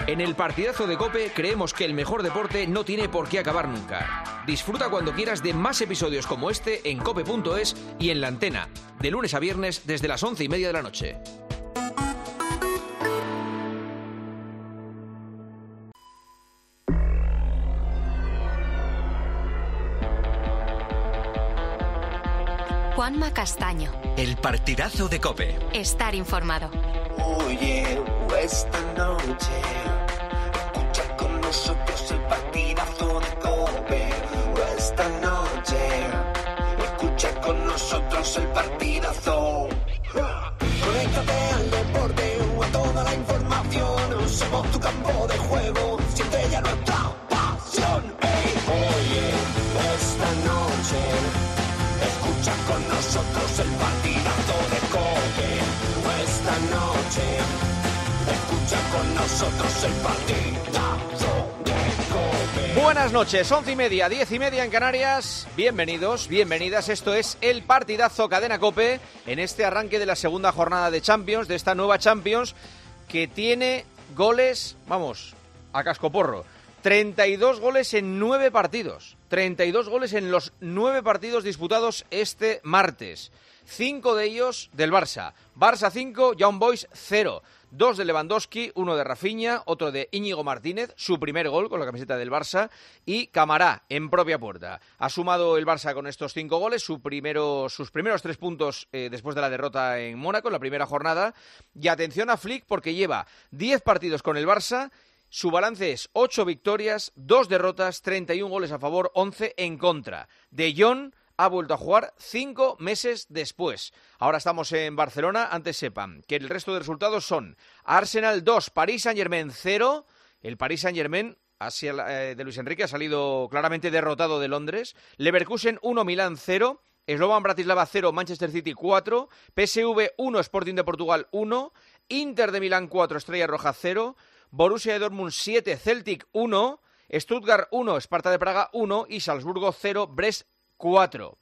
En el partidazo de COPE creemos que el mejor deporte no tiene por qué acabar nunca. Disfruta cuando quieras de más episodios como este en cope.es y en La Antena, de lunes a viernes desde las 11:30 de la noche. Juanma Castaño. El partidazo de COPE. Estar informado. Oye, esta noche escucha con nosotros el partidazo de COPE. Esta noche escucha con nosotros el partidazo. Conéctate al deporte o a toda la información. Somos tu campo de juego, siente ya nuestra pasión. Hey, oye, esta noche escucha con nosotros el partidazo de COPE. Esta noche escucha con nosotros el partidazo de COPE. Buenas noches, 11:30, 10:30 en Canarias. Bienvenidos, bienvenidas. Esto es el partidazo Cadena COPE en este arranque de la segunda jornada de Champions, de esta nueva Champions que tiene goles, vamos, a cascoporro. 32 goles en 9 partidos. 32 goles en los 9 partidos disputados este martes. 5 de ellos del Barça. Barça 5, Young Boys 0. 2 de Lewandowski, 1 de Rafinha, otro de Íñigo Martínez, su primer gol con la camiseta del Barça, y Camará en propia puerta. Ha sumado el Barça con estos 5 goles, sus primeros 3 puntos después de la derrota en Mónaco en la primera jornada. Y atención a Flick porque lleva 10 partidos con el Barça. Su balance es 8 victorias, 2 derrotas, 31 goles a favor, 11 en contra. De Jong ha vuelto a jugar 5 meses después. Ahora estamos en Barcelona. Antes sepan que el resto de resultados son Arsenal 2, Paris Saint-Germain 0. El Paris Saint-Germain de Luis Enrique ha salido claramente derrotado de Londres. Leverkusen 1, Milán 0. Slovan Bratislava 0, Manchester City 4. PSV 1, Sporting de Portugal 1. Inter de Milán 4, Estrella Roja 0. Borussia de Dortmund 7, Celtic 1, Stuttgart 1, Sparta de Praga 1 y Salzburgo 0, Brest 4.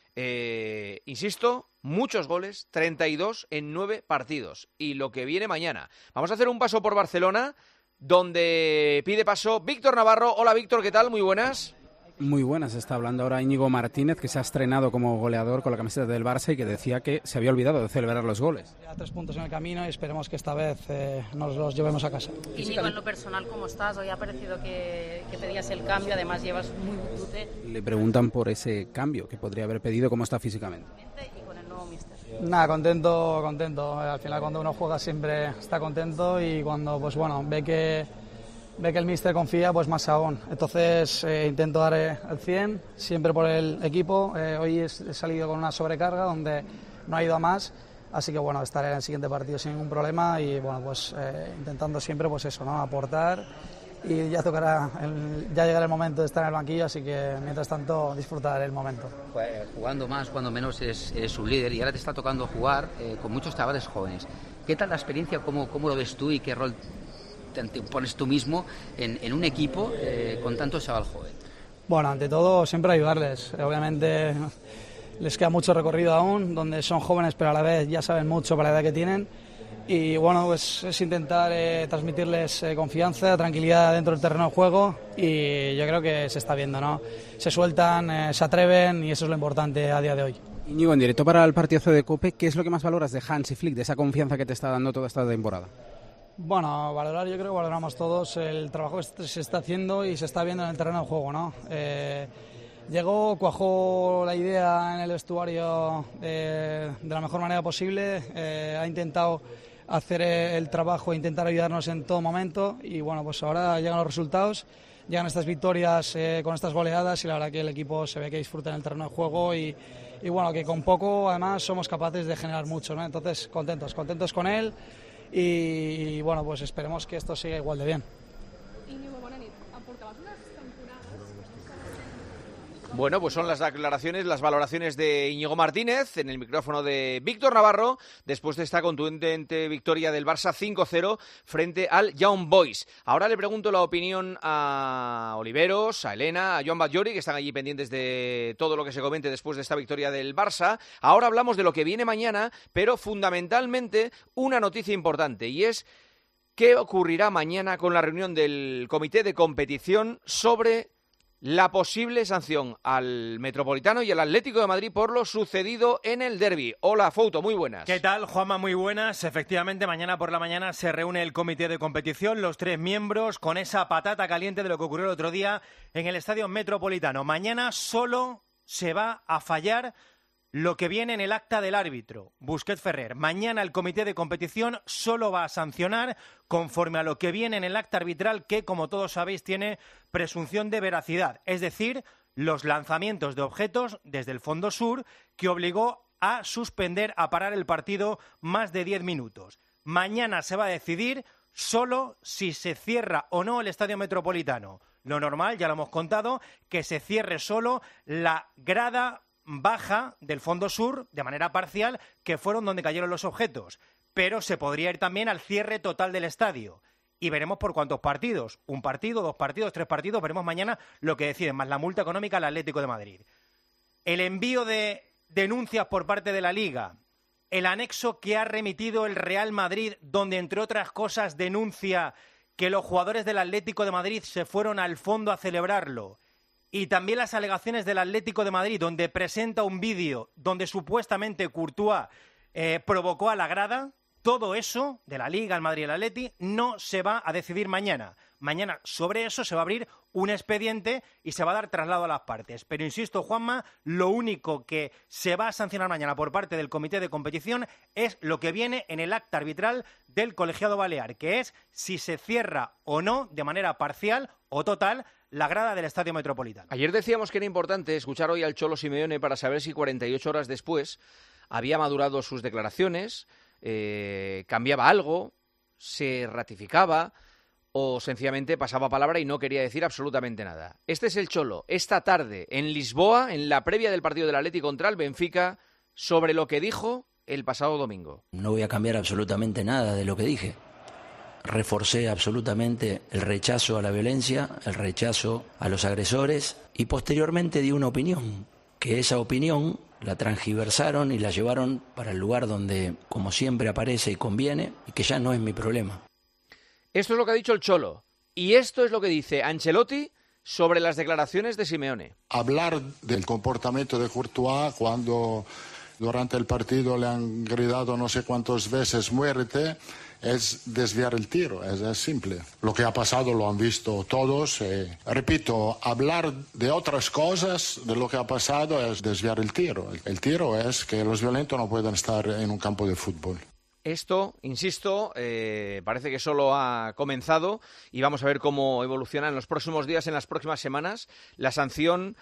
Insisto, muchos goles, 32 en 9 partidos. Y lo que viene mañana. Vamos a hacer un paso por Barcelona, donde pide paso Víctor Navarro. Hola Víctor, ¿qué tal? Muy buenas. Muy buenas, está hablando ahora Íñigo Martínez, que se ha estrenado como goleador con la camiseta del Barça y que decía que se había olvidado de celebrar los goles. Ya 3 puntos en el camino y esperemos que esta vez nos los llevemos a casa. Íñigo, en lo personal, ¿cómo estás? Hoy ha parecido que pedías el cambio, además llevas muy dute. Le preguntan por ese cambio que podría haber pedido, ¿cómo está físicamente? Y con el nuevo míster. Nada, contento. Al final cuando uno juega siempre está contento y cuando pues bueno ve que el míster confía, pues más aún. Entonces intento dar el 100, siempre por el equipo. Hoy he salido con una sobrecarga donde no ha ido a más, así que bueno, estaré en el siguiente partido sin ningún problema y bueno, pues intentando siempre pues eso, ¿no? Aportar y ya llegará el momento de estar en el banquillo, así que mientras tanto disfrutar el momento. Jugando más, cuando menos es un líder y ahora te está tocando jugar con muchos chavales jóvenes. ¿Qué tal la experiencia? ¿Cómo lo ves tú y qué rol te pones tú mismo en un equipo con tanto chaval joven? Bueno, ante todo siempre ayudarles. Obviamente les queda mucho recorrido aún, donde son jóvenes pero a la vez ya saben mucho para la edad que tienen y bueno, pues es intentar transmitirles confianza, tranquilidad dentro del terreno de juego y yo creo que se está viendo, ¿no? Se sueltan, se atreven y eso es lo importante a día de hoy. Íñigo, en directo para el partidazo de COPE, ¿qué es lo que más valoras de Hans y Flick, de esa confianza que te está dando toda esta temporada? Bueno, valorar, yo creo que valoramos todos el trabajo que se está haciendo y se está viendo en el terreno de juego, ¿no? Llegó, cuajó la idea en el vestuario de la mejor manera posible, ha intentado hacer el trabajo e intentar ayudarnos en todo momento y bueno, pues ahora llegan los resultados, llegan estas victorias con estas goleadas y la verdad que el equipo se ve que disfruta en el terreno de juego y bueno, que con poco además somos capaces de generar mucho, ¿no? Entonces contentos con él. Y bueno, pues esperemos que esto siga igual de bien. Bueno, pues son las declaraciones, las valoraciones de Íñigo Martínez en el micrófono de Víctor Navarro después de esta contundente victoria del Barça 5-0 frente al Young Boys. Ahora le pregunto la opinión a Oliveros, a Elena, a Joan Batllori, que están allí pendientes de todo lo que se comente después de esta victoria del Barça. Ahora hablamos de lo que viene mañana, pero fundamentalmente una noticia importante y es qué ocurrirá mañana con la reunión del comité de competición sobre la posible sanción al Metropolitano y al Atlético de Madrid por lo sucedido en el derbi. Hola, Fouto, muy buenas. ¿Qué tal, Juanma? Muy buenas. Efectivamente, mañana por la mañana se reúne el comité de competición, los 3 miembros, con esa patata caliente de lo que ocurrió el otro día en el Estadio Metropolitano. Mañana solo se va a fallar lo que viene en el acta del árbitro, Busquets Ferrer. Mañana el comité de competición solo va a sancionar conforme a lo que viene en el acta arbitral que, como todos sabéis, tiene presunción de veracidad. Es decir, los lanzamientos de objetos desde el fondo sur que obligó a suspender, a parar el partido más de 10 minutos. Mañana se va a decidir solo si se cierra o no el Estadio Metropolitano. Lo normal, ya lo hemos contado, que se cierre solo la grada baja del fondo sur de manera parcial, que fueron donde cayeron los objetos, pero se podría ir también al cierre total del estadio y veremos por cuántos partidos, 1 partido, 2 partidos, 3 partidos, veremos mañana lo que deciden, más la multa económica al Atlético de Madrid. El envío de denuncias por parte de la Liga, el anexo que ha remitido el Real Madrid, donde entre otras cosas denuncia que los jugadores del Atlético de Madrid se fueron al fondo a celebrarlo, y también las alegaciones del Atlético de Madrid, donde presenta un vídeo donde supuestamente Courtois provocó a la grada. Todo eso de la Liga, el Madrid y el Atleti no se va a decidir mañana. Mañana sobre eso se va a abrir un expediente y se va a dar traslado a las partes. Pero insisto, Juanma, lo único que se va a sancionar mañana por parte del comité de competición es lo que viene en el acta arbitral del colegiado balear, que es si se cierra o no de manera parcial o total la grada del Estadio Metropolitano. Ayer decíamos que era importante escuchar hoy al Cholo Simeone para saber si 48 horas después había madurado sus declaraciones, cambiaba algo, se ratificaba o sencillamente pasaba palabra y no quería decir absolutamente nada. Este es el Cholo, esta tarde en Lisboa, en la previa del partido del Atleti contra el Benfica, sobre lo que dijo el pasado domingo. No voy a cambiar absolutamente nada de lo que dije. Reforcé absolutamente el rechazo a la violencia, el rechazo a los agresores y posteriormente di una opinión, que esa opinión la transgiversaron y la llevaron para el lugar donde, como siempre, aparece y conviene y que ya no es mi problema. Esto es lo que ha dicho el Cholo y esto es lo que dice Ancelotti sobre las declaraciones de Simeone. Hablar del comportamiento de Courtois cuando durante el partido le han gritado no sé cuántas veces muérete, es desviar el tiro, es simple. Lo que ha pasado lo han visto todos. Repito, hablar de otras cosas, de lo que ha pasado, es desviar el tiro. El tiro es que los violentos no pueden estar en un campo de fútbol. Esto, insisto, parece que solo ha comenzado y vamos a ver cómo evoluciona en los próximos días, en las próximas semanas, la sanción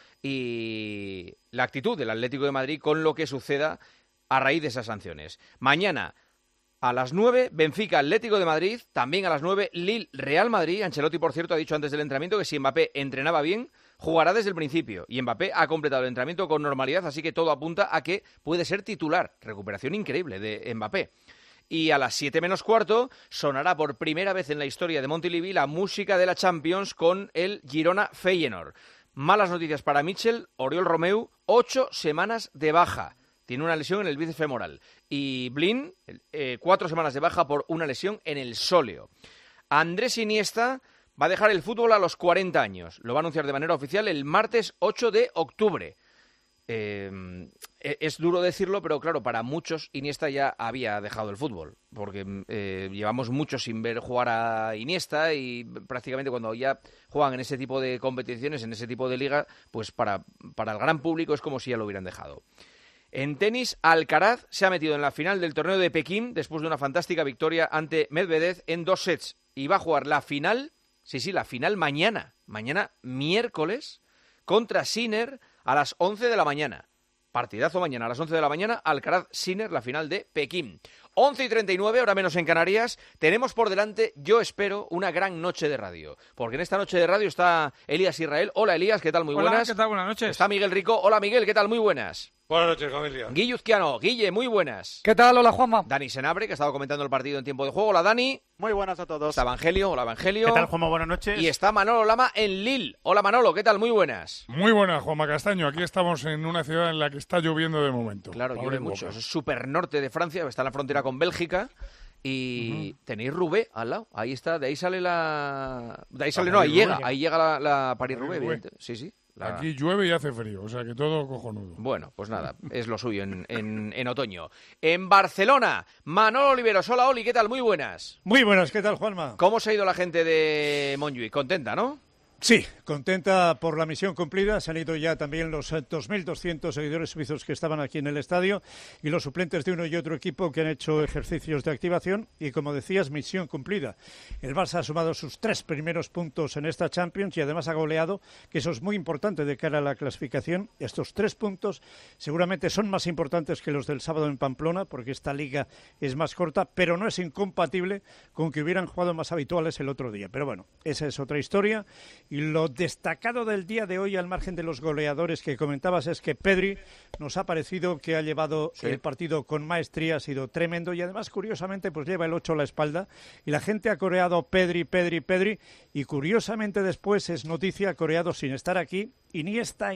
y la actitud del Atlético de Madrid con lo que suceda a raíz de esas sanciones. Mañana, a las 9, Benfica Atlético de Madrid, también a las 9, Lille Real Madrid. Ancelotti, por cierto, ha dicho antes del entrenamiento que si Mbappé entrenaba bien, jugará desde el principio. Y Mbappé ha completado el entrenamiento con normalidad, así que todo apunta a que puede ser titular. Recuperación increíble de Mbappé. Y a las 7 menos cuarto sonará por primera vez en la historia de Montilivi la música de la Champions con el Girona Feyenoord. Malas noticias para Michel, Oriol Romeu, 8 semanas de baja. Tiene una lesión en el bíceps femoral. Y Blin, 4 semanas de baja por una lesión en el sóleo. Andrés Iniesta va a dejar el fútbol a los 40 años. Lo va a anunciar de manera oficial el martes 8 de octubre. Es duro decirlo, pero claro, para muchos Iniesta ya había dejado el fútbol, porque llevamos mucho sin ver jugar a Iniesta y prácticamente cuando ya juegan en ese tipo de competiciones, en ese tipo de liga, pues para el gran público es como si ya lo hubieran dejado. En tenis, Alcaraz se ha metido en la final del torneo de Pekín después de una fantástica victoria ante Medvedev en 2 sets y va a jugar la final, la final mañana miércoles, contra Sinner a las 11 de la mañana. Partidazo mañana a las 11 de la mañana, Alcaraz-Sinner, la final de Pekín. 11:39, hora menos en Canarias. Tenemos por delante, yo espero, una gran noche de radio. Porque en esta noche de radio está Elías Israel. Hola, Elías, ¿qué tal? Muy buenas. Hola, ¿qué tal? Buenas noches. Está Miguel Rico. Hola, Miguel, ¿qué tal? Muy buenas. Buenas noches, familia. Guille Uzquiano. Guille, muy buenas. ¿Qué tal? Hola, Juanma. Dani Senabre, que ha estado comentando el partido en tiempo de juego. Hola, Dani. Muy buenas a todos. Está Evangelio. Hola, Evangelio. ¿Qué tal, Juanma? Buenas noches. Y está Manolo Lama en Lille. Hola, Manolo, ¿qué tal? Muy buenas. Muy buenas, Juanma Castaño. Aquí estamos en una ciudad en la que está lloviendo de momento. Claro, llueve mucho. Es súper norte de Francia, está en la frontera con Bélgica. y tenéis Roubaix al lado. Ahí está, de ahí sale ahí llega la París-Roubaix, evidente. Sí. Aquí llueve y hace frío, o sea que todo cojonudo. Bueno, pues nada, es lo suyo en otoño. En Barcelona, Manolo Oliveros. Hola, Oli, ¿qué tal? Muy buenas. Muy buenas, ¿qué tal, Juanma? ¿Cómo se ha ido la gente de Montjuïc? Contenta, ¿no? Sí, contenta por la misión cumplida. Se han ido ya también los 2.200 seguidores suizos que estaban aquí en el estadio y los suplentes de uno y otro equipo que han hecho ejercicios de activación. Y como decías, misión cumplida. El Barça ha sumado sus 3 primeros puntos en esta Champions y además ha goleado, que eso es muy importante de cara a la clasificación. Estos 3 puntos seguramente son más importantes que los del sábado en Pamplona, porque esta liga es más corta, pero no es incompatible con que hubieran jugado más habituales el otro día. Pero bueno, esa es otra historia. Y lo destacado del día de hoy, al margen de los goleadores que comentabas, es que Pedri nos ha parecido que ha llevado el partido con maestría, ha sido tremendo y además, curiosamente, pues lleva el 8 a la espalda y la gente ha coreado Pedri y curiosamente después es noticia, ha coreado sin estar aquí Iniesta,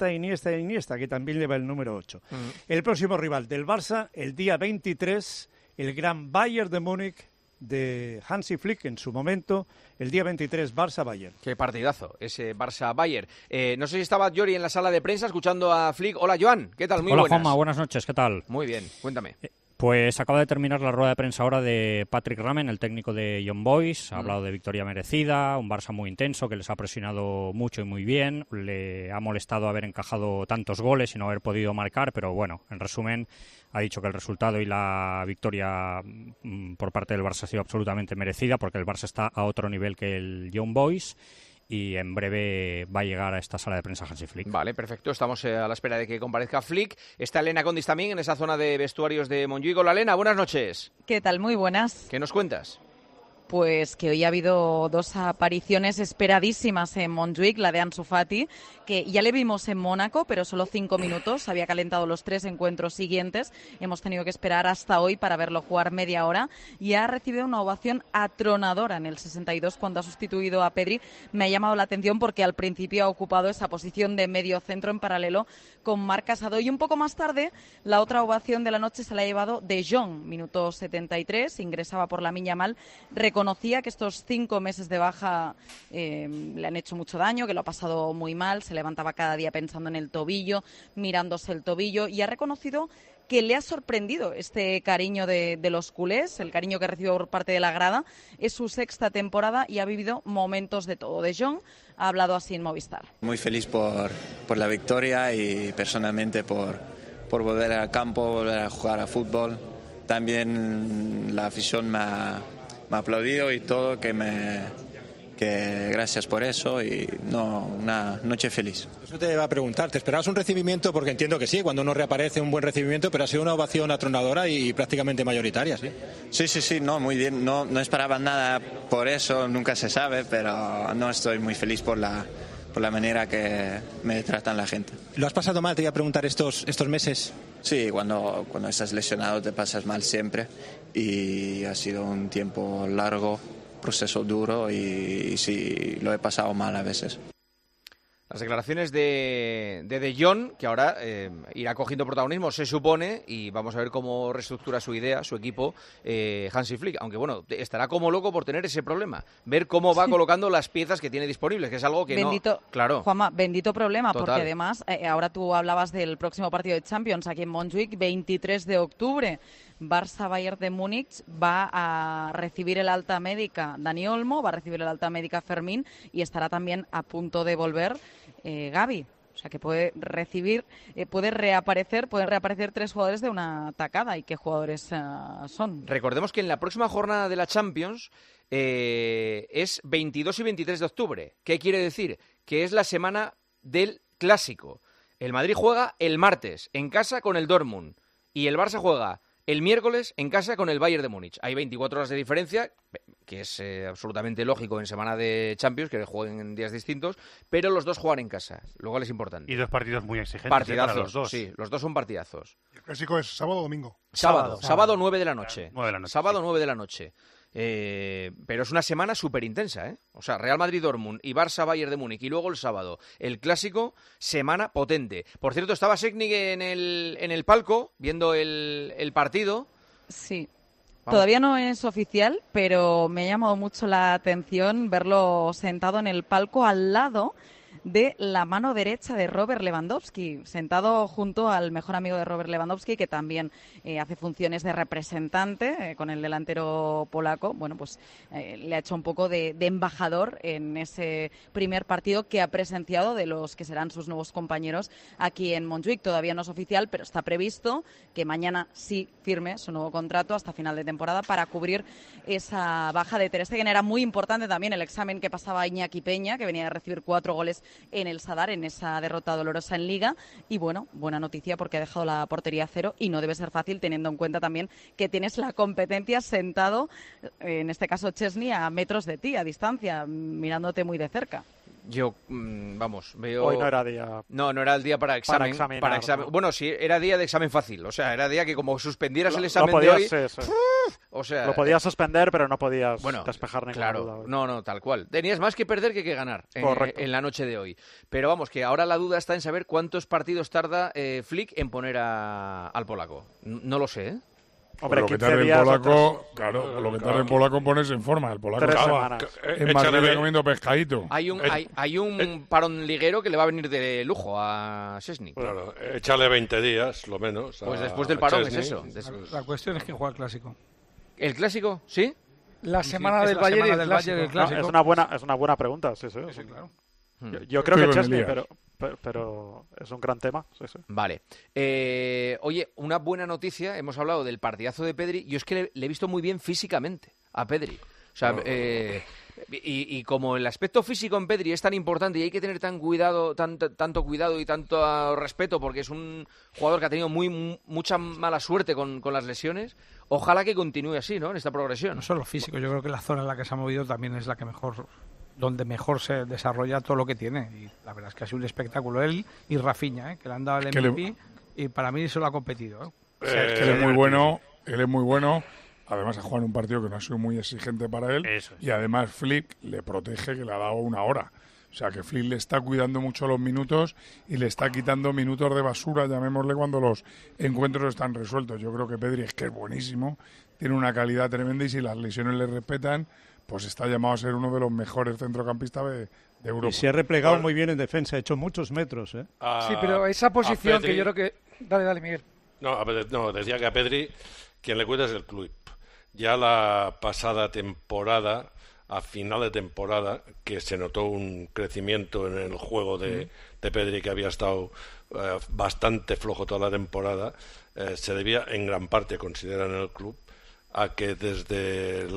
que también lleva el número 8. El próximo rival del Barça, el día 23, el gran Bayern de Múnich, de Hansi Flick en su momento, el día 23, Barça-Bayern. Qué partidazo, ese Barça-Bayern. No sé si estaba Yori en la sala de prensa escuchando a Flick. Hola, Joan, ¿qué tal? Muy buenas. Hola, Juanma, buenas noches, ¿qué tal? Muy bien, cuéntame. Pues acaba de terminar la rueda de prensa ahora de Patrick Ramen, el técnico de Young Boys. Ha hablado de victoria merecida, un Barça muy intenso que les ha presionado mucho y muy bien. Le ha molestado haber encajado tantos goles y no haber podido marcar, pero bueno, en resumen, ha dicho que el resultado y la victoria por parte del Barça ha sido absolutamente merecida porque el Barça está a otro nivel que el Young Boys. Y en breve va a llegar a esta sala de prensa Hansi Flick. Vale, perfecto. Estamos a la espera de que comparezca Flick. Está Elena Condis también en esa zona de vestuarios de Montjuïc. Hola, Elena, buenas noches. ¿Qué tal? Muy buenas. ¿Qué nos cuentas? Pues que hoy ha habido 2 apariciones esperadísimas en Montjuïc, la de Ansu Fati, que ya le vimos en Mónaco, pero solo 5 minutos, había calentado los 3 encuentros siguientes, hemos tenido que esperar hasta hoy para verlo jugar media hora y ha recibido una ovación atronadora en el 62 cuando ha sustituido a Pedri. Me ha llamado la atención porque al principio ha ocupado esa posición de medio centro en paralelo con Marc Casado y un poco más tarde la otra ovación de la noche se la ha llevado De Jong, minuto 73, ingresaba por Lamine Yamal, reconocía que estos 5 meses de baja le han hecho mucho daño, que lo ha pasado muy mal, se levantaba cada día pensando en el tobillo, mirándose el tobillo y ha reconocido que le ha sorprendido este cariño de los culés, el cariño que recibió por parte de la grada. Es su 6ª temporada y ha vivido momentos de todo. De Jong ha hablado así en Movistar. Muy feliz por la victoria y personalmente por volver al campo, volver a jugar a fútbol. También la afición me ha aplaudido y todo, que gracias por eso y una noche feliz. Eso te iba a preguntar, ¿te esperabas un recibimiento? Porque entiendo que sí, cuando uno reaparece un buen recibimiento, pero ha sido una ovación atronadora y prácticamente mayoritaria, ¿sí? Sí, no, muy bien, no esperaba nada por eso, nunca se sabe, pero no estoy muy feliz por la manera que me tratan la gente. ¿Lo has pasado mal, te iba a preguntar, estos meses? Sí, cuando estás lesionado te pasas mal siempre y ha sido un tiempo largo, proceso duro y sí, lo he pasado mal a veces. Las declaraciones de Jong, que ahora irá cogiendo protagonismo, se supone, y vamos a ver cómo reestructura su idea, su equipo, Hansi Flick. Aunque bueno, estará como loco por tener ese problema, ver cómo va colocando las piezas que tiene disponibles, que es algo que bendito, no... Claro. Juanma, bendito problema, Total. Porque además, ahora tú hablabas del próximo partido de Champions aquí en Montjuïc, 23 de octubre. Barça-Bayern de Múnich va a recibir el alta médica Dani Olmo, va a recibir el alta médica Fermín y estará también a punto de volver Gavi. O sea que pueden reaparecer 3 jugadores de una tacada. ¿Y qué jugadores son? Recordemos que en la próxima jornada de la Champions es 22 y 23 de octubre. ¿Qué quiere decir? Que es la semana del Clásico. El Madrid juega el martes en casa con el Dortmund y el Barça juega el miércoles en casa con el Bayern de Múnich. Hay 24 horas de diferencia, que es absolutamente lógico en semana de Champions, que jueguen en días distintos, pero los dos juegan en casa, lo cual es importante. Y 2 partidos muy exigentes Partidazos, para los dos. Sí, los dos son partidazos. ¿El clásico es sábado o domingo? Sábado 9 de la noche. 9 de la noche. Sábado 9 de la noche. Pero es una semana súper intensa, ¿eh? O sea, Real Madrid-Dortmund y Barça-Bayern de Múnich y luego el sábado el Clásico, semana potente. Por cierto, estaba Šećnik en el palco viendo el partido. Sí. Todavía no es oficial, pero me ha llamado mucho la atención verlo sentado en el palco al lado de la mano derecha de Robert Lewandowski, sentado junto al mejor amigo de Robert Lewandowski, que también hace funciones de representante con el delantero polaco. Bueno, pues le ha hecho un poco de embajador en ese primer partido que ha presenciado de los que serán sus nuevos compañeros aquí en Montjuic. Todavía no es oficial, pero está previsto que mañana sí firme su nuevo contrato hasta final de temporada para cubrir esa baja de Ter Stegen. Era muy importante también el examen que pasaba Iñaki Peña, que venía de recibir 4 goles en el Sadar en esa derrota dolorosa en Liga. Y bueno, buena noticia porque ha dejado la portería a 0 y no debe ser fácil teniendo en cuenta también que tienes la competencia sentado, en este caso Chesney, a metros de ti, a distancia, mirándote muy de cerca. Yo, vamos, veo... Hoy no era día... No era el día para examen. Para examinar, ¿no? Bueno, sí, era día de examen fácil. O sea, era día que como suspendieras el Lo examen podías, de hoy... sí. O sea, lo podías suspender, pero no podías bueno, despejar ninguna claro, duda. No, tal cual. Tenías más que perder que ganar en la noche de hoy. Pero vamos, que ahora la duda está en saber cuántos partidos tarda Flick en poner al polaco. No lo sé, ¿eh? Hombre, lo que tarde el polaco, claro, lo que tarde el polaco ponerse en forma. El polaco estaba en Madrid comiendo pescadito. Hay un parón liguero que le va a venir de lujo a Szczęsny. Claro, échale 20 días, lo menos. Pues después del parón es eso. La cuestión es que juega el clásico. ¿El clásico? ¿Sí? La semana del Bayern y el clásico. No, es una buena pregunta, sí. Claro. Yo creo que Szczęsny, pero es un gran tema. Sí. Vale. Oye, una buena noticia, hemos hablado del partidazo de Pedri, yo es que le he visto muy bien físicamente a Pedri. O sea, y como el aspecto físico en Pedri es tan importante y hay que tener tanto cuidado y tanto respeto porque es un jugador que ha tenido mucha mala suerte con las lesiones, ojalá que continúe así, ¿no? En esta progresión. No solo físico, yo creo que la zona en la que se ha movido también es la que donde mejor se desarrolla todo lo que tiene. Y la verdad es que ha sido un espectáculo él y Rafinha, que le han dado el MVP y para mí eso lo ha competido. Es que él es muy bueno. Además ha jugado en un partido que no ha sido muy exigente para él. Y además Flick le protege, que le ha dado una hora. O sea que Flick le está cuidando mucho los minutos y le está quitando minutos de basura, llamémosle, cuando los encuentros están resueltos. Yo creo que Pedri es buenísimo, tiene una calidad tremenda y si las lesiones le respetan, pues está llamado a ser uno de los mejores centrocampistas de Europa. Y se ha replegado muy bien en defensa, ha hecho muchos metros. Sí, pero esa posición Pedri, que yo creo que... Dale, Miguel. No, decía que a Pedri quien le cuida es el club. Ya la pasada temporada, a final de temporada, que se notó un crecimiento en el juego de Pedri, que había estado bastante flojo toda la temporada, se debía en gran parte, consideran en el club, a que desde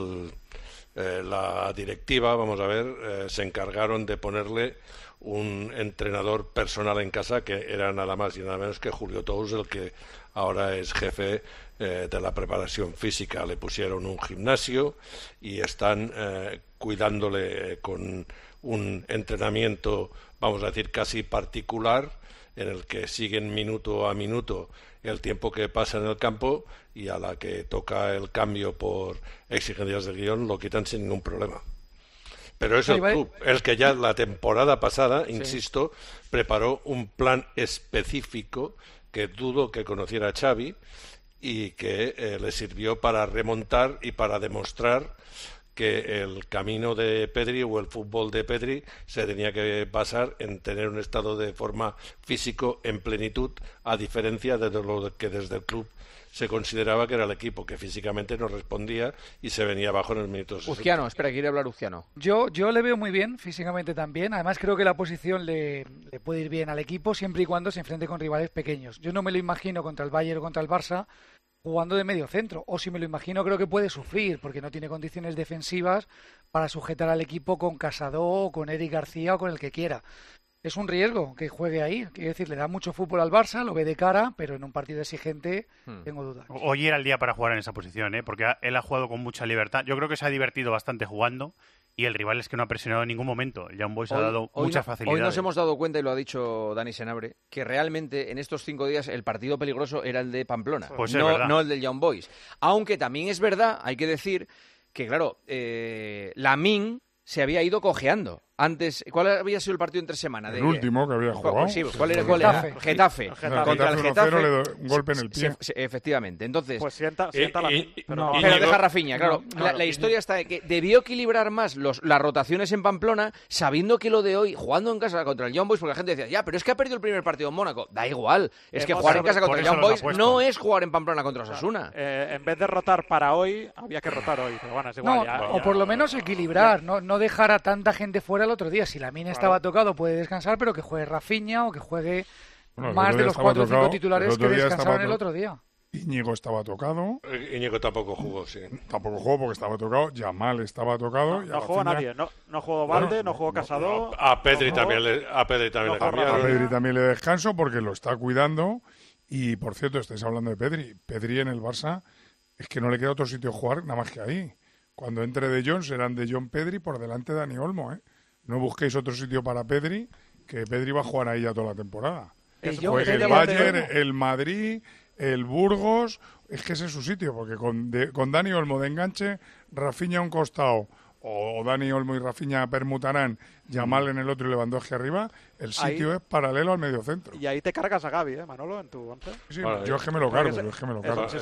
la directiva, se encargaron de ponerle un entrenador personal en casa que era nada más y nada menos que Julio Tous, el que ahora es jefe de la preparación física. Le pusieron un gimnasio y están cuidándole con un entrenamiento, vamos a decir, casi particular, en el que siguen minuto a minuto el tiempo que pasa en el campo y a la que toca el cambio por exigencias del guión lo quitan sin ningún problema. Pero es el club el que ya la temporada pasada, insisto, preparó un plan específico que dudo que conociera Xavi y que le sirvió para remontar y para demostrar que el camino de Pedri o el fútbol de Pedri se tenía que basar en tener un estado de forma físico en plenitud, a diferencia de lo que desde el club se consideraba que era el equipo que físicamente no respondía y se venía abajo en el minuto 60. Uciano, espera, quiere hablar Uciano. Yo le veo muy bien, físicamente también. Además creo que la posición le puede ir bien al equipo siempre y cuando se enfrente con rivales pequeños. Yo no me lo imagino contra el Bayern o contra el Barça jugando de medio centro, o si me lo imagino creo que puede sufrir porque no tiene condiciones defensivas para sujetar al equipo con Casado o con Eric García o con el que quiera. Es un riesgo que juegue ahí, quiero decir, le da mucho fútbol al Barça, lo ve de cara, pero en un partido exigente tengo dudas. Hoy era el día para jugar en esa posición, porque él ha jugado con mucha libertad. Yo creo que se ha divertido bastante jugando y el rival es que no ha presionado en ningún momento. El Young Boys ha dado muchas facilidades. Hoy nos hemos dado cuenta, y lo ha dicho Dani Senabre, que realmente en estos 5 días el partido peligroso era el de Pamplona, pues no el del Young Boys. Aunque también es verdad, hay que decir que, claro, Lamine se había ido cojeando Antes, ¿cuál había sido el partido entre semana? El último que había jugado. Sí, ¿cuál era? Getafe. Contra el Getafe le doy un golpe en el pie. Efectivamente. Entonces, pues sienta la... pero deja Rafinha, claro. La historia está de que debió equilibrar más las rotaciones en Pamplona, sabiendo que lo de hoy, jugando en casa contra el Young Boys, porque la gente decía, ya, pero es que ha perdido el primer partido en Mónaco. Da igual. Es que jugar en casa contra el Young Boys no es jugar en Pamplona contra Osasuna. En vez de rotar para hoy, había que rotar hoy. Pero bueno, es igual. O por lo menos equilibrar, no dejar a tanta gente fuera el otro día. Si la mina estaba tocado, puede descansar, pero que juegue Rafinha o que juegue más de los 4 o 5 titulares que descansaron el otro día. Íñigo estaba tocado. Íñigo tampoco jugó, sí. Tampoco jugó porque estaba tocado. Yamal estaba tocado. No jugó nadie. No jugó Valde, no jugó Casado. A Pedri también le cambiaron. A Pedri también le descanso porque lo está cuidando. Y, por cierto, estáis hablando de Pedri. Pedri en el Barça es que no le queda otro sitio a jugar nada más que ahí. Cuando entre De Jong serán De Jong Pedri por delante de Dani Olmo, ¿eh? No busquéis otro sitio para Pedri, que Pedri va a jugar ahí ya toda la temporada. Pues el Bayern, el Madrid, el Burgos, es que ese es su sitio, porque con Dani Olmo de enganche, Rafinha a un costado, o Dani Olmo y Rafinha permutarán, Yamal en el otro y Lewandowski arriba, el sitio es paralelo al mediocentro. Y ahí te cargas a Gavi, Manolo, en tu once. Sí, yo es que me lo cargo, es un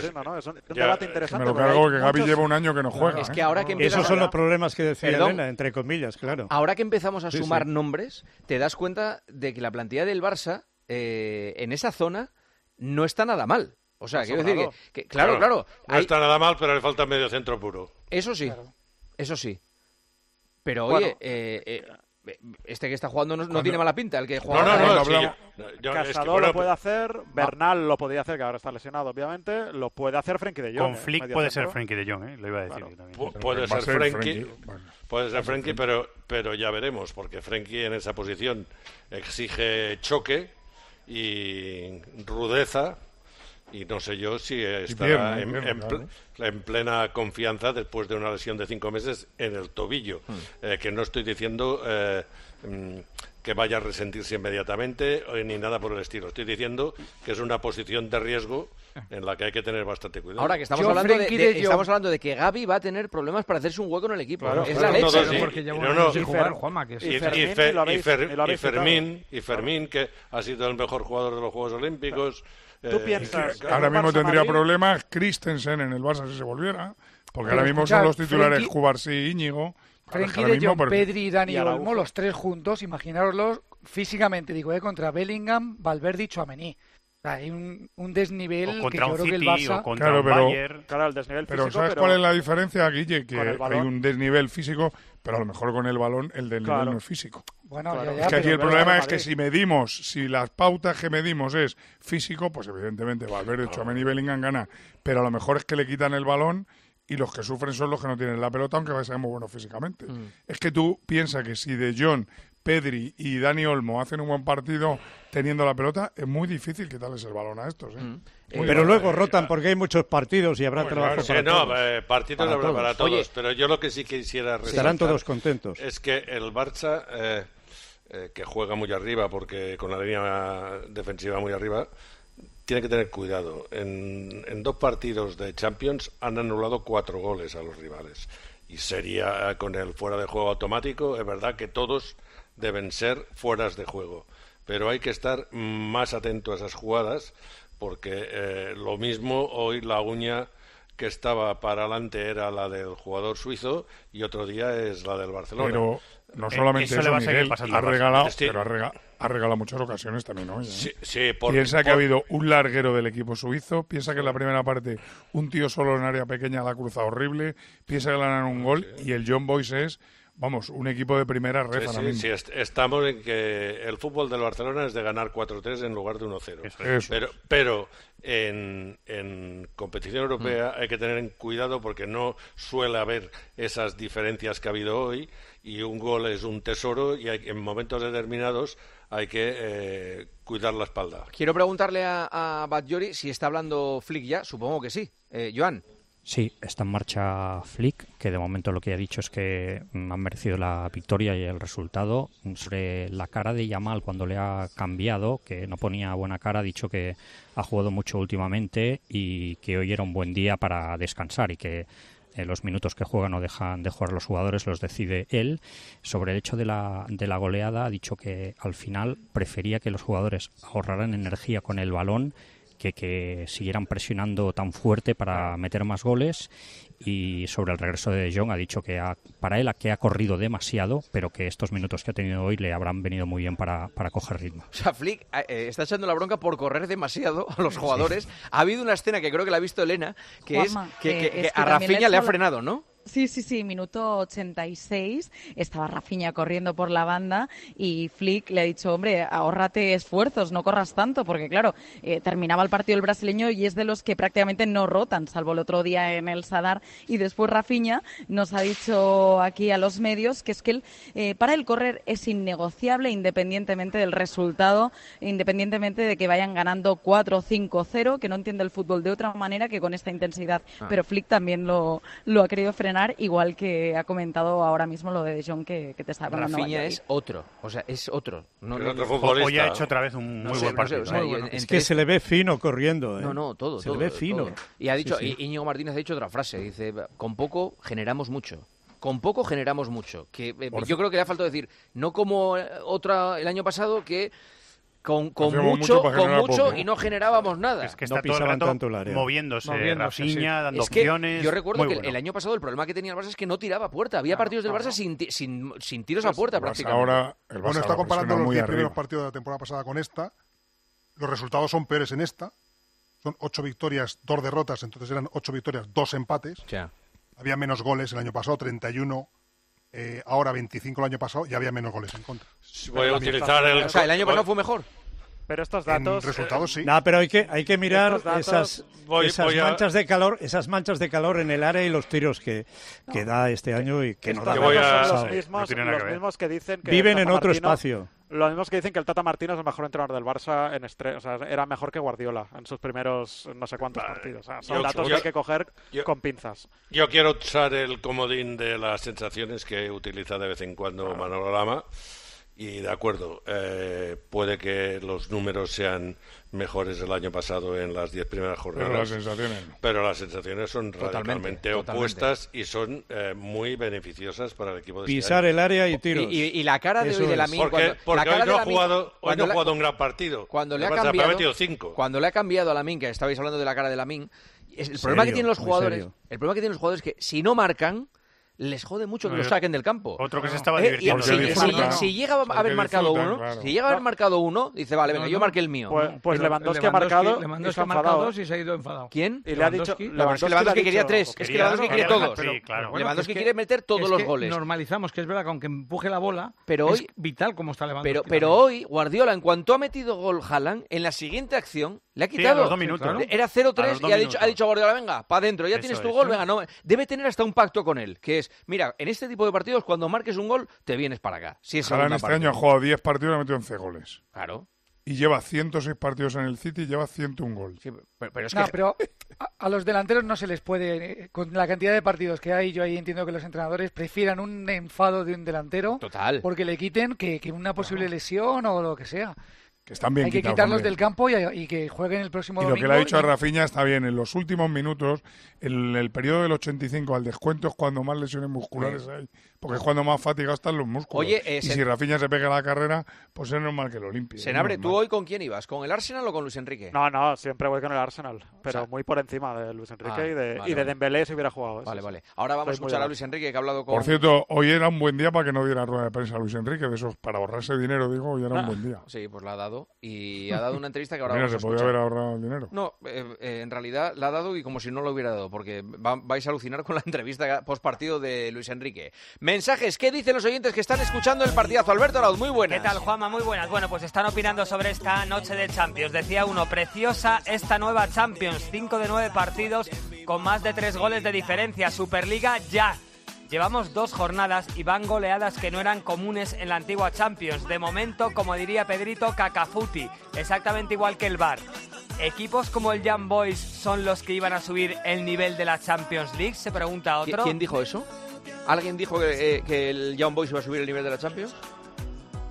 debate interesante. Me lo cargo, que Gavi lleva un año que no juega. Es que ahora que esos son los problemas que decía Elena, entre comillas, claro. Ahora que empezamos a sumar nombres, te das cuenta de que la plantilla del Barça, en esa zona, no está nada mal. O sea, quiero decir que claro. No está nada mal, pero le falta medio centro puro. Eso sí, eso sí. Pero oye, este que está jugando no tiene mala pinta, el que juega. Casado lo puede hacer, Bernal lo podría hacer, que ahora está lesionado, obviamente, lo puede hacer Frenkie de Jong. Con Flick puede ser Frenkie de Jong, lo iba a decir también. Puede ser Frenkie, pero ya veremos, porque Frenkie en esa posición exige choque y rudeza. Y no sé yo si estará en plena confianza después de una lesión de 5 meses en el tobillo. Que no estoy diciendo que vaya a resentirse inmediatamente ni nada por el estilo. Estoy diciendo que es una posición de riesgo en la que hay que tener bastante cuidado. Ahora que estamos hablando de que Gavi va a tener problemas para hacerse un hueco en el equipo. Claro, es la leche. Porque lleva un año sin jugar, Juanma. Y Fermín, que ha sido el mejor jugador de los Juegos Olímpicos. ¿Tú piensas ahora mismo tendría problemas Christensen en el Barça si se volviera, porque ahora mismo son los titulares Cubarsí y Íñigo. Frenkie de Jong, Pedri y Dani Olmo, los tres juntos, imaginároslos físicamente, contra Bellingham, Valverde y Tchouaméni. Hay un desnivel que yo creo que el Barça... Claro, el desnivel físico, pero ¿sabes cuál es la diferencia, Guille? Que hay un desnivel físico, pero a lo mejor con el balón el desnivel no es físico. Bueno, es que aquí el problema es que si las pautas que medimos es físico, pues evidentemente Valverde, Tchouaméni y Bellingham ganan, pero a lo mejor es que le quitan el balón y los que sufren son los que no tienen la pelota, aunque sean muy buenos físicamente. Es que tú piensas que si De Jong, Pedri y Dani Olmo hacen un buen partido teniendo la pelota, es muy difícil quitarles el balón a estos. Pero luego rotan porque hay muchos partidos y habrá trabajo para todos. Partidos habrá para todos. Oye, pero yo lo que sí quisiera resaltar estarán todos contentos. Es que el Barça, que juega muy arriba, porque con la línea defensiva muy arriba, tiene que tener cuidado. En 2 partidos de Champions han anulado 4 goles a los rivales. Y sería con el fuera de juego automático, es verdad que todos deben ser fueras de juego. Pero hay que estar más atento a esas jugadas, porque lo mismo hoy la uña que estaba para adelante era la del jugador suizo y otro día es la del Barcelona. Pero no solamente eso, Miguel, ha regalado muchas ocasiones también hoy. Sí, piensa que ha habido un larguero del equipo suizo, piensa que en la primera parte un tío solo en área pequeña la ha cruzado horrible, piensa que le han un gol y el Young Boys es... Vamos, un equipo de primera red. Sí, estamos en que el fútbol del Barcelona es de ganar 4-3 en lugar de 1-0. Pero en competición europea hay que tener cuidado porque no suele haber esas diferencias que ha habido hoy y un gol es un tesoro y en momentos determinados hay que cuidar la espalda. Quiero preguntarle a Batllori si está hablando Flick ya. Supongo que sí. Joan. Sí, está en marcha Flick, que de momento lo que ha dicho es que han merecido la victoria y el resultado. Sobre la cara de Yamal cuando le ha cambiado, que no ponía buena cara, ha dicho que ha jugado mucho últimamente y que hoy era un buen día para descansar y que los minutos que juegan o dejan de jugar los jugadores los decide él. Sobre el hecho de la goleada ha dicho que al final prefería que los jugadores ahorraran energía con el balón que siguieran presionando tan fuerte para meter más goles. Y sobre el regreso de Jong ha dicho que para él que ha corrido demasiado, pero que estos minutos que ha tenido hoy le habrán venido muy bien para coger ritmo. O sea, Flick está echando la bronca por correr demasiado a los jugadores. Sí. Ha habido una escena que creo que la ha visto Elena, que Juanma, es que a Rafinha le ha frenado, ¿no? Sí, minuto 86, estaba Rafinha corriendo por la banda y Flick le ha dicho, hombre, ahórrate esfuerzos, no corras tanto, porque claro, terminaba el partido el brasileño y es de los que prácticamente no rotan, salvo el otro día en el Sadar, y después Rafinha nos ha dicho aquí a los medios que es que para él correr es innegociable independientemente del resultado, independientemente de que vayan ganando 4 o 5-0, que no entiende el fútbol de otra manera que con esta intensidad, pero Flick también lo ha querido frenar, igual que ha comentado ahora mismo lo de Jong que te estaba hablando. Rafinha es otro, o sea, es otro. Hoy ha hecho otra vez un muy buen partido. Es que se le ve fino corriendo. Todo. Se le ve fino. Todo. Y ha dicho, Íñigo Martínez ha dicho otra frase, dice, con poco generamos mucho. Con poco generamos mucho. Que yo creo que le ha faltado decir, no como el año pasado que con mucho y no generábamos nada. Es que está todo el rato moviéndose, Rafinha, dando opciones. Yo recuerdo que el año pasado el problema que tenía el Barça es que no tiraba a puerta. Había partidos del Barça sin tiros a puerta prácticamente. Ahora está comparando los 10 primeros partidos de la temporada pasada con esta. Los resultados son peores en esta. Son 8 victorias, 2 derrotas, entonces eran 8 victorias, 2 empates. Ya. Había menos goles el año pasado, 31. Ahora 25 el año pasado y había menos goles en contra. Voy a utilizar o sea, el año pasado fue mejor. Pero estos datos... En resultados sí. No, pero hay que mirar esas manchas de calor en el área y los tiros que da este año y que no da. Son los mismos que dicen que viven en otro espacio. Los mismos que dicen que el Tata Martino es el mejor entrenador del Barça o sea, era mejor que Guardiola en sus primeros no sé cuántos partidos. O sea, son datos que hay que coger con pinzas. Yo quiero usar el comodín de las sensaciones que utiliza de vez en cuando Manolo Lama. Y de acuerdo, puede que los números sean mejores del año pasado en las 10 primeras jornadas. Pero las sensaciones son radicalmente opuestas y son muy beneficiosas para el equipo de pisar el área y tiros. Y la cara de hoy de Lamine... Porque hoy no ha jugado un gran partido. Cuando le ha cambiado a Lamine, que estabais hablando de la cara de Lamine, el problema que tienen los jugadores es que si no marcan, les jode mucho que lo saquen del campo. Otro que se estaba divirtiendo. Si llega a haber marcado uno, dice, vale, venga, yo marqué el mío. Pues Lewandowski ha marcado Lewandowski ha marcado 2 y se ha ido enfadado. ¿Quién? Y le ha dicho Lewandowski quería 3. Es que Lewandowski quiere todos. Lewandowski quiere meter todos los goles. Normalizamos que es verdad que aunque empuje la bola, pero es vital como está Lewandowski. Pero hoy, Guardiola, en cuanto ha metido gol Haaland, en la siguiente acción le ha quitado. Los 2 minutos. Era 0-3 y ha dicho Guardiola, venga, para adentro, ya tienes tu gol, venga, no. Debe tener hasta un pacto con él, que es, mira, en este tipo de partidos, cuando marques un gol, te vienes para acá. Haaland este año ha jugado 10 partidos y ha metido 11 goles. Claro. Y lleva 106 partidos en el City y lleva 101 goles. Sí, pero a los delanteros no se les puede, con la cantidad de partidos que hay, yo ahí entiendo que los entrenadores prefieran un enfado de un delantero. Total. Porque le quiten que una posible lesión o lo que sea. Que están bien hay que quitarlos del campo y que jueguen el próximo domingo. Y lo que le ha dicho a Rafinha está bien. En los últimos minutos, en el periodo del 85 al descuento es cuando más lesiones musculares hay. Porque es cuando más fatiga están los músculos. Oye, y si Rafinha se pega la carrera, pues es normal que lo limpie. Senabre, ¿tú hoy con quién ibas? ¿Con el Arsenal o con Luis Enrique? No, siempre voy con el Arsenal. Pero muy por encima de Luis Enrique y de Dembélé si hubiera jugado. Vale. Ahora vamos a escuchar a Luis Enrique, que ha hablado con... Por cierto, hoy era un buen día para que no diera rueda de prensa a Luis Enrique. De esos, para ahorrarse dinero, digo, hoy era un buen día. Sí, pues la ha dado. Y ha dado una entrevista que ahora Mira, vamos a escuchar. se podía haber ahorrado el dinero. No, en realidad la ha dado y como si no lo hubiera dado, porque vais a alucinar con la entrevista postpartido de Luis Enrique. Mensajes, ¿qué dicen los oyentes que están escuchando el partidazo? Alberto Arauz, muy buenas. ¿Qué tal, Juanma? Muy buenas. Bueno, pues están opinando sobre esta noche de Champions. Decía uno, preciosa esta nueva Champions, 5 de 9 partidos con más de 3 goles de diferencia. Superliga ya. Llevamos 2 jornadas y van goleadas que no eran comunes en la antigua Champions. De momento, como diría Pedrito, cacafuti, exactamente igual que el VAR. ¿Equipos como el Young Boys son los que iban a subir el nivel de la Champions League? Se pregunta otro. ¿Quién dijo eso? ¿Alguien dijo que el Young Boys iba a subir el nivel de la Champions?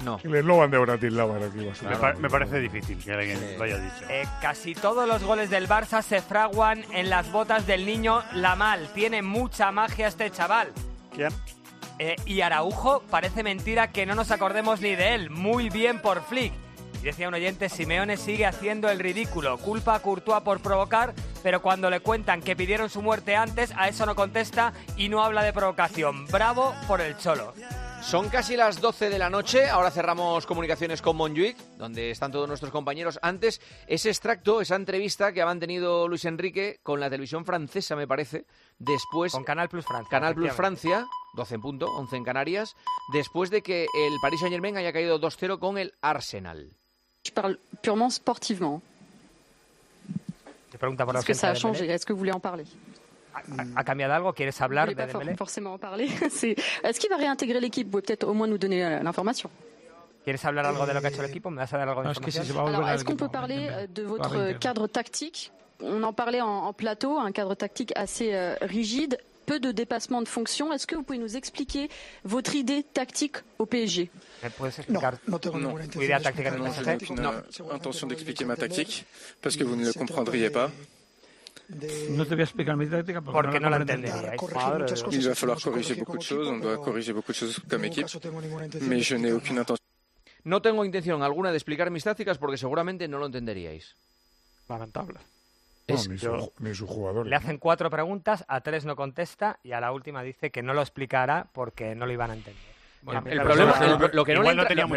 No. Que le eslogan de Bratislava aquí. Claro, me parece difícil que alguien lo haya dicho. Casi todos los goles del Barça se fraguan en las botas del niño Lamal. Tiene mucha magia este chaval. ¿Quién? Y Araujo, parece mentira que no nos acordemos ni de él. Muy bien por Flick. Y decía un oyente, Simeone sigue haciendo el ridículo. Culpa a Courtois por provocar, pero cuando le cuentan que pidieron su muerte antes, a eso no contesta y no habla de provocación. Bravo por el Cholo. Son casi las 12 de la noche, ahora cerramos comunicaciones con Montjuic, donde están todos nuestros compañeros. Antes, ese extracto, esa entrevista que ha mantenido Luis Enrique con la televisión francesa, me parece, después... Con Canal Plus Francia. Canal Plus Francia, 12 en punto, 11 en Canarias, después de que el Paris Saint-Germain haya caído 2-0 con el Arsenal. Je parle purement sportivement. Te pregunta por la Est-ce que ça a changé? Est-ce que vous voulez en parler? ¿Ha cambiado algo? ¿Quieres hablar de Dembélé? Forcément en parler. Est-ce qu'il va réintégrer l'équipe? Vous pouvez peut-être au moins nous donner l'information. ¿Quieres hablar algo de lo que ha hecho el equipo? ¿Me vas a dar algo de información? Alors, est-ce qu'on peut parler de votre cadre tactique? On en parlait en plateau, un cadre tactique assez rigide, peu de dépassement de fonction. Est-ce que vous pouvez nous expliquer votre idée tactique au PSG? ¿Me puedes explicar tu idea táctica en el PSG? No, intention d'expliquer ma tactique, parce que vous ne le comprendriez pas. No te voy a explicar mi táctica porque no la entenderíais. Il va falloir corriger beaucoup de choses, on doit corriger beaucoup de choses comme équipe, mais je n'ai aucune intention. No tengo intención alguna de explicar mis tácticas porque seguramente no lo entenderíais. Lamentable. Ni su jugador. Le hacen 4 preguntas, a 3 no contesta y a la última dice que no lo explicará porque no lo iban a entender. Bueno, el problema, lo que no le entra,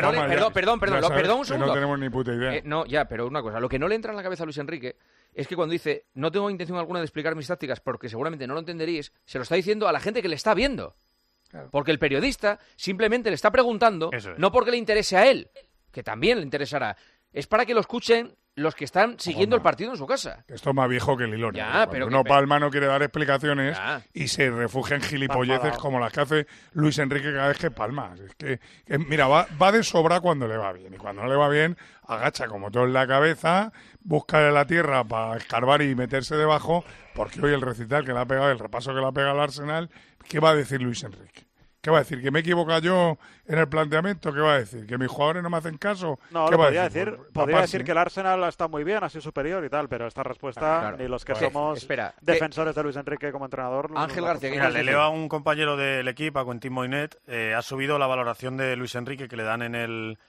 perdón un segundo. No tenemos ni puta idea. No, ya, pero una cosa, lo que no le entra en la cabeza a Luis Enrique es que cuando dice no tengo intención alguna de explicar mis tácticas porque seguramente no lo entenderíais, se lo está diciendo a la gente que le está viendo. Claro. Porque el periodista simplemente le está preguntando, no porque le interese a él, que también le interesará, es para que lo escuchen los que están siguiendo el partido en su casa. Esto es más viejo que el hilo. Pero uno palma no quiere dar explicaciones y se refugia en gilipolleces como las que hace Luis Enrique cada vez que palma. Es que mira, va de sobra cuando le va bien. Y cuando no le va bien, agacha como todo en la cabeza, busca la tierra para escarbar y meterse debajo, porque hoy el recital que le ha pegado, el repaso que le ha pegado al Arsenal, ¿qué va a decir Luis Enrique? ¿Qué va a decir? ¿Que me he equivocado yo en el planteamiento? ¿Qué va a decir? ¿Que mis jugadores no me hacen caso? No, ¿Qué podría decir que el Arsenal está muy bien, ha sido superior y tal, pero esta respuesta ni los que somos defensores de Luis Enrique como entrenador... Ángel García, mira, le leo a un compañero del equipo, a Quentin Moinet, ha subido la valoración de Luis Enrique que le dan en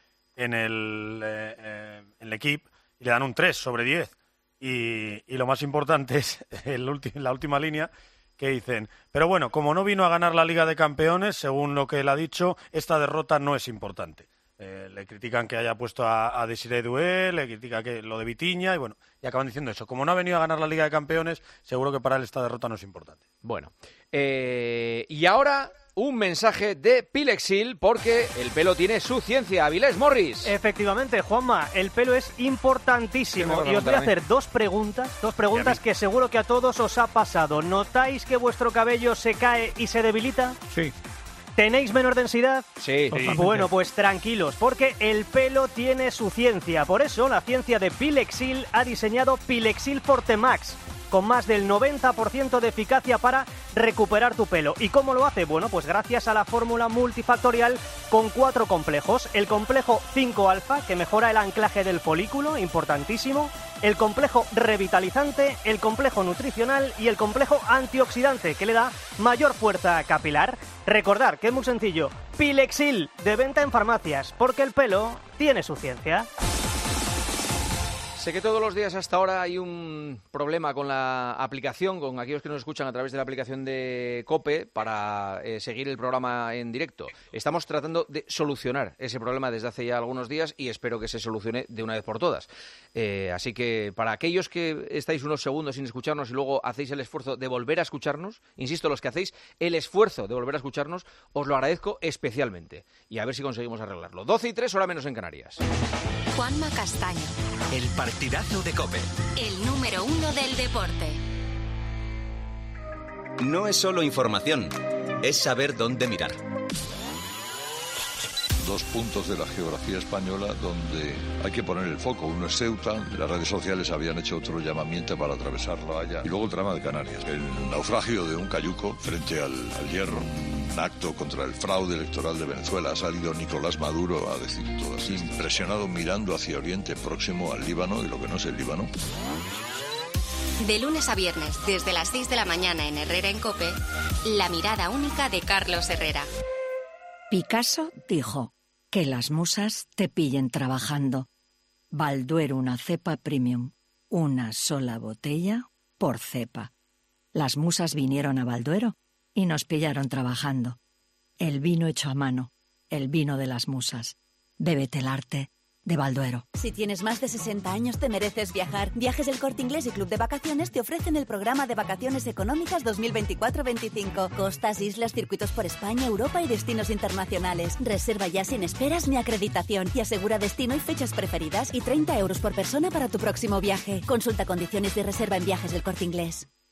el equipo y le dan un 3 sobre 10. Y lo más importante es la última línea, que dicen, pero bueno, como no vino a ganar la Liga de Campeones, según lo que él ha dicho, esta derrota no es importante. Le critican que haya puesto a Desiré Doué, le critican que lo de Vitinha, y bueno, y acaban diciendo eso. Como no ha venido a ganar la Liga de Campeones, seguro que para él esta derrota no es importante. Bueno, y ahora un mensaje de Pilexil, porque el pelo tiene su ciencia. Avilés Morris. Efectivamente, Juanma, el pelo es importantísimo. Y os voy a hacer dos preguntas que seguro que a todos os ha pasado. ¿Notáis que vuestro cabello se cae y se debilita? Sí. ¿Tenéis menor densidad? Sí. Bueno, pues tranquilos, porque el pelo tiene su ciencia. Por eso, la ciencia de Pilexil ha diseñado Pilexil Forte Max, con más del 90% de eficacia para recuperar tu pelo. ¿Y cómo lo hace? Bueno, pues gracias a la fórmula multifactorial con 4 complejos. El complejo 5-alfa, que mejora el anclaje del folículo, importantísimo. El complejo revitalizante, el complejo nutricional y el complejo antioxidante, que le da mayor fuerza capilar. Recordar que es muy sencillo. Pilexil, de venta en farmacias, porque el pelo tiene su ciencia. Sé que todos los días hasta ahora hay un problema con la aplicación, con aquellos que nos escuchan a través de la aplicación de COPE para seguir el programa en directo. Estamos tratando de solucionar ese problema desde hace ya algunos días y espero que se solucione de una vez por todas. Así que para aquellos que estáis unos segundos sin escucharnos y luego hacéis el esfuerzo de volver a escucharnos, insisto, los que hacéis el esfuerzo de volver a escucharnos, os lo agradezco especialmente. Y a ver si conseguimos arreglarlo. 12:03, hora menos en Canarias. Juanma Castaño. El partidazo de COPE. El número 1 del deporte. No es solo información, es saber dónde mirar. dos puntos de la geografía española donde hay que poner el foco. Uno es Ceuta, las redes sociales habían hecho otro llamamiento para atravesarlo allá, y luego el drama de Canarias, el naufragio de un cayuco frente al Hierro, un acto contra el fraude electoral de Venezuela. Ha salido Nicolás Maduro a decir todo así, impresionado, mirando hacia Oriente Próximo, al Líbano, y lo que no es el Líbano. De lunes a viernes, desde las 6 de la mañana en Herrera en COPE, la mirada única de Carlos Herrera. Picasso dijo: que las musas te pillen trabajando. Balduero, una cepa premium. Una sola botella por cepa. Las musas vinieron a Balduero y nos pillaron trabajando. El vino hecho a mano, el vino de las musas. Bébete el arte de Balduero. Si tienes más de 60 años te mereces viajar. Viajes del Corte Inglés y Club de Vacaciones te ofrecen el programa de vacaciones económicas 2024-25. Costas, islas, circuitos por España, Europa y destinos internacionales. Reserva ya sin esperas ni acreditación y asegura destino y fechas preferidas y 30 euros por persona para tu próximo viaje. Consulta condiciones de reserva en Viajes del Corte Inglés.